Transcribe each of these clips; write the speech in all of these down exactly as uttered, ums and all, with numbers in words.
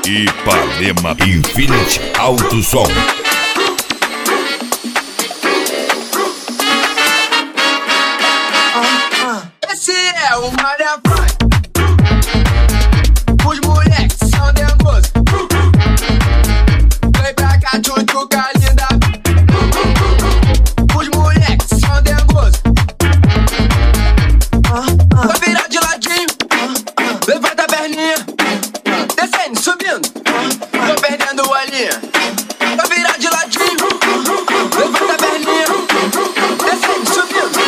Ipanema Infinity Alto Som. Esse é o Maria Funk. Os moleques são dengosos. Vem pra cá, tchutchuca linda. Os moleques são dengosos. Vai virar de ladinho. Levanta a perninha. Descendo, subindo. Tô perdendo a linha. Vai virar de ladinho. Levanta a perninha. Descendo, subindo.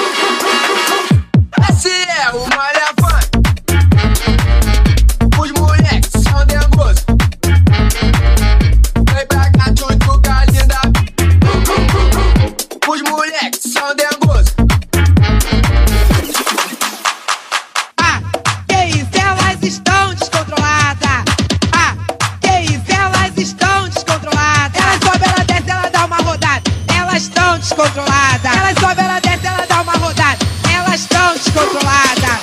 Esse é o Maria Funk. Os moleques são dengosos. Vem pra cá, tchutchuca linda. Os moleques são dengosos. Ah, que isso, elas estão descontroladas. Ah, que isso, elas estão descontroladas. Ela sobe, ela desce, ela dá uma rodada. Elas estão descontroladas. Ela sobe, ela desce, ela dá uma rodada. Elas estão descontroladas.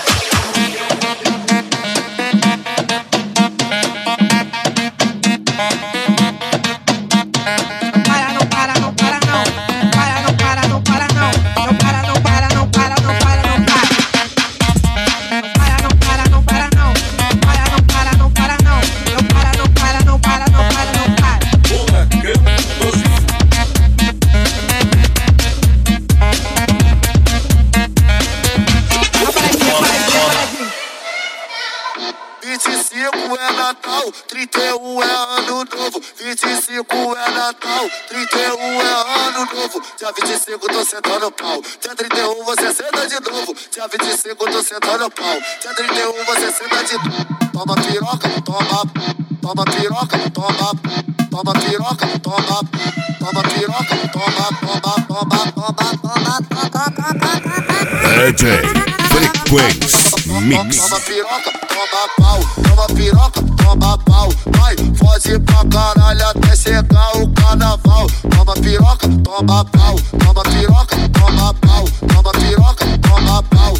Para, não para, não para, não. Para, não para, não para, não. Não para, não para, não para, não para, não para. Para, não para, não para, não. Para, não para, não para, não. Não para, não para, não para, não para, não para. vinte e cinco é Natal, trinta e um é Ano Novo. vinte e cinco é Natal, trinta e um é Ano Novo. Dia vinte e cinco tô sentando pau. Dia trinta e um você senta de novo. Dia vinte e cinco tô sentando pau. Dia trinta e um você senta de novo. Toma piroca, toma. Toma piroca, toma. Toma piroca, toma. Toma piroca, toma, toma, toma, toma, toma, toma. D J Frequência Mix. Toma piroca, toma pau. Toma piroca, toma pau. Vai, foge pra caralho até chegar o carnaval. Toma piroca, toma pau. Toma piroca, toma pau. Toma piroca, toma pau.